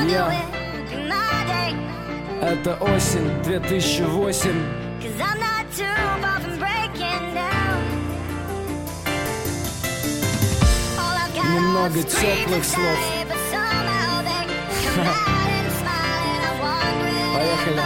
Йо. Это осень 2008. Немного теплых слов. Поехали.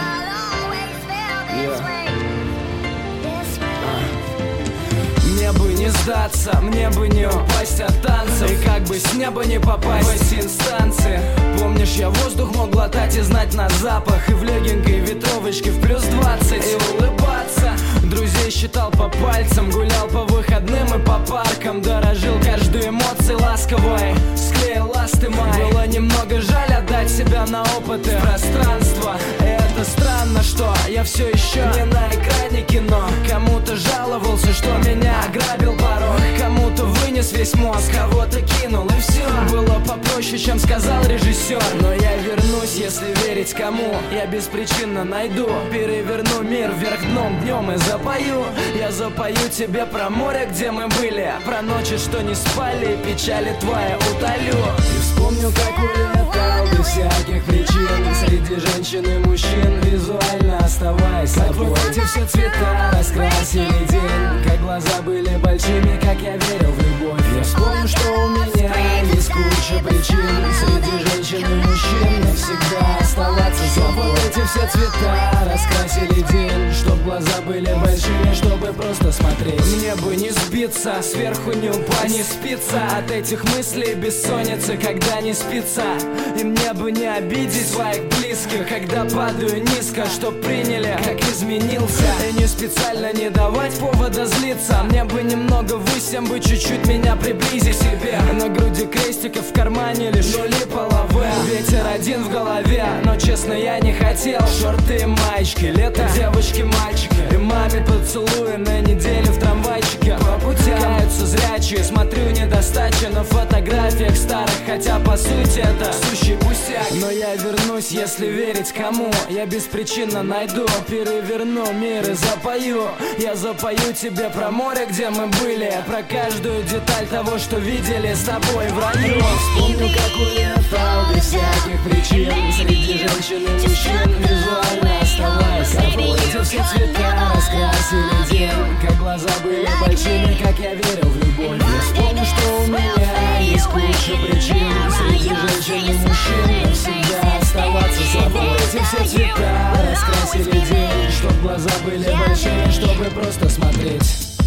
Мне бы не сдаться, мне бы не упасть от танцев, и как бы с неба не попасть в эти инстанции. Помнишь, я воздух мог глотать и знать на запах, и в легенькой ветровочке в плюс 20 и улыбаться. Друзей считал по пальцам, гулял по выходным и по паркам, дорожил каждой эмоцией ласковой, склеил ласты май. Было немного жаль отдать себя на опыты пространства, и это странно, что я все еще не на экране кино. Кому-то жаловался, что меня ограбил порог, кому-то вынес весь мозг, кого-то кинул, и все было попроще, чем сказал режиссер. Но я вернусь, если верить кому. Я беспричинно найду, переверну мир вверх дном днем и запою. Я запою тебе про море, где мы были, про ночи, что не спали, печали твои утолю. И вспомню, как улетал без всяких причин, среди женщин и мужчин, визуально оставаясь собой. Как эти все цвета раскрасили день, как глаза были большими, как я верил в любовь. Я вспомню, что у меня есть куча причин, среди женщин и мужчин навсегда оставаться собой. Эти все цвета раскрасили день, чтоб глаза были большими, чтобы просто смотреть. Мне бы не сбиться, сверху не упасть, не спиться от этих мыслей бессонницы, когда не спится. И мне бы не обидеть своих близких, когда падаю низко, чтоб приняли, как изменился. И не специально не давать повода злиться. Мне бы немного высем бы чуть-чуть меня приблизить к себе. На груди крестиков, в кармане лишь нули половые. Ветер один в голове, но честно я не хотел. Шорты и маечки, лето, девочки, мальчики, и маме поцелуи на неделю в трамвайчике. По пути каются зрячие, смотрю недостача на фотографиях старых, хотя по сути это сущий пустяк. Но я вернусь, если верить кому. Я беспричинно найду, переверну мир и запою. Я запою тебе про море, где мы были, про каждую деталь того, что видели с тобой в раю. Вспомню, как улетал без всяких причин, среди женщин и мужчин, визуально оставаясь собой. Эти все цвета раскрасили день, как глаза были большими, как я верил в любовь. Я вспомню, что у меня есть куча причин, среди женщин и мужчин навсегда оставаться собой. Эти все цвета раскрасили день, чтоб глаза были большими, чтобы просто смотреть.